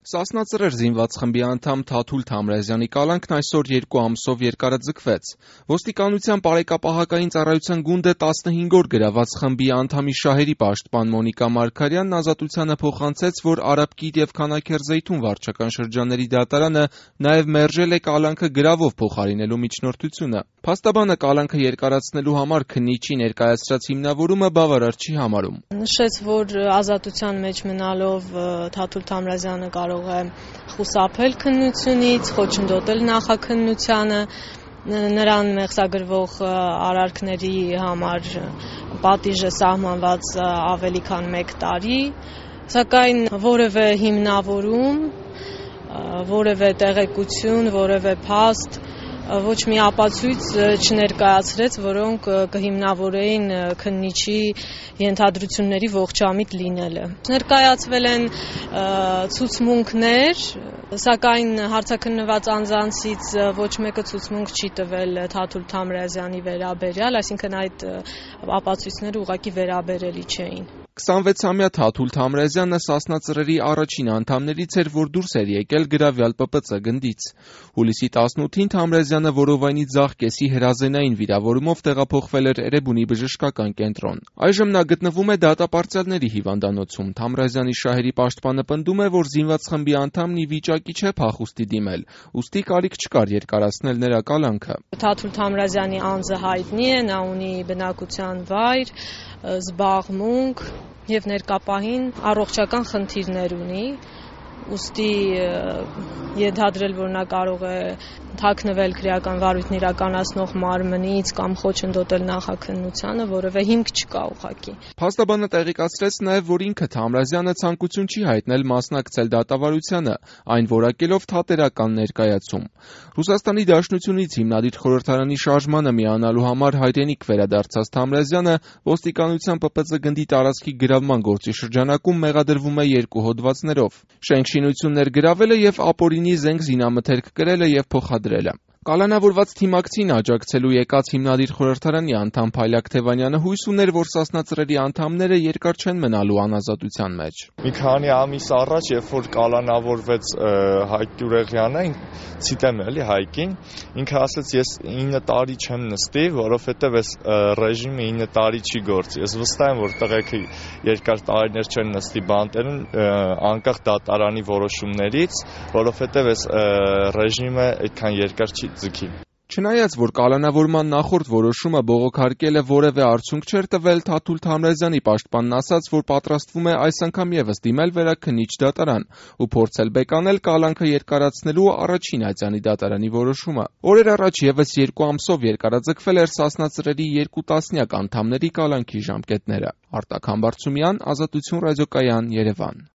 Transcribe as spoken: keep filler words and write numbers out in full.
Սասնա Ծռեր զինված խմբի անդամ Թաթուլ Թամրազյանի կալանքն այսօր երկու ամսով երկարաձգվեց։ Ոստիկանության բարեկապահական ծառայության գունդը տասնհինգ օր գրաված խմբի անդամի շահերի պաշտպան Մոնիկա Մարգարյանն ազատությանը փոխանցեց, որ Արաբկիր եւ Քանաքեռ-Զեյթուն վարչական շրջանների դատարանը նաեւ մերժել է կալանքը գրավով փոխարինելու միջնորդությունը։ Փաստաբանը կալանքը երկարացնելու համար քննիչի ներկայացրած հիմնավորումը բավարար չի համարում։ Նշեց, որ ազատության մեջ մնալով Թաթուլ Թամրազյանը կարող է խուսափել քննությունից, խոչընդոտել նախաքննությանը, նրան մեղսագրվող արարքների համար պատիժը սահմանված ավելի քան մեկ տարի, սակայն որևէ հիմնավորում, որևէ տեղեկություն, որևէ փաստ ոչ մի ապացույց չներկայացրեց, որոնք կհիմնավորեին քննիչի ենթադրությունների ողջամիտ լինելը։ Ներկայացվել են ցուցմունքներ, սակայն հարցաքննված անձանցից ոչ մեկը ցուցմունք չի տվել Թաթուլ Թամրազյանի վերաբերյալ, այսինքն այդ ապացույցները ուղղակի վերաբերելի չէին։ քսանվեցամյա Թաթուլ Թամրազյանը Սասնա Ծռերի առաջին անդամներից էր, որ դուրս էր եկել գրավյալ Պ Պ Ծ գնդից։ Հուլիսի տասնութին Թամրազյանը որովայնի ձախ կեսի հրազենային վիրավորումով տեղափոխվել էր Էրեբունի բժշկական կենտրոն։ Այժմ նա գտնվում է դատապարտյալների հիվանդանոցում։ Թամրազյանի շահերի պաշտպանը պնդում է, որ զինված խմբի անդամն ի վիճակի չէ փախուստի դիմել, ուստի կարիք չկար երկարացնել նրա կալանքը։ Թաթուլ Թամրազյանի անձը հայտնի է, նա ունի բնակության վայր, զբաղմունք եւ ներկապահին առողջական խնդիրներ ունի, ուստի ենթադրել, որ նա կարող է թաքնվել քրեական վարույթն իրականացնող մարմնից կամ խոչընդոտել նախաքննությանը, որևէ հիմք չկա ուղղակի։ Փաստաբանը տեղեկացրեց նաև, որ ինքը Թամրազյանը ցանկություն չի հայտնել մասնակցել դատավարությանը, այն որակելով թատերական ներկայացում։ Ռուսաստանի Դաշնությունից հիմնադիր խորհրդարանի շարժմանը միանալու համար հայրենիք վերադարձած Թամրազյանը ոստիկանության Պ Պ Ծ գնդի տարածքի գրավման գործի շրջանակում մեղադրվում է երկու հոդվածներով՝ շենքշինություններ գրավելը եւ ապօրինի զենք զինամթերք կրելը եւ փոխադրելը։ Կալանավորված թիմակցին աջակցելու եկած հիմնադիր խորհրդարանի անդամ Փայլակ Թևանյանը հույս ուներ, որ Սասնա Ծռերի անդամները երկար չեն մնալու անազատության մեջ։ Մի քանի ամիս առաջ, երբ որ կալանավորվեց Հայկ Գյուրեղյանը, ցիտեմ էլի Հայկին, ինքը ասաց, ես ինը տարի չեմ նստի, որովհետև այս ռեժիմը ինը տարի չի գործի։ Ես վստահ եմ, որ տղեկը երկար տարիներ չեն նստի բանտերում, անկախ դատարանի որոշումներից, որովհետև այս ռեժիմը այդքան երկար չի ձգի։ Չնայած, որ կալանավորման նախորդ որոշումը բողոքարկելը որևէ արդյունք չէր տվել, Թաթուլ Թամրազյանի պաշտպանն ասաց, որ պատրաստվում է այս անգամ եւս դիմել վերաքննիչ դատարան ու փորձել բեկանել կալանքը երկարացնելու առաջին ատյանի դատարանի որոշումը։ Օրեր առաջ եւս երկու ամսով երկարաձգվել էր Սասնա Ծռերի երկու տասնյակ անդամների կալանքի ժամկետները։ Արտակ Համբարձումյան, Ազատություն ռադիոկայան, Երևան։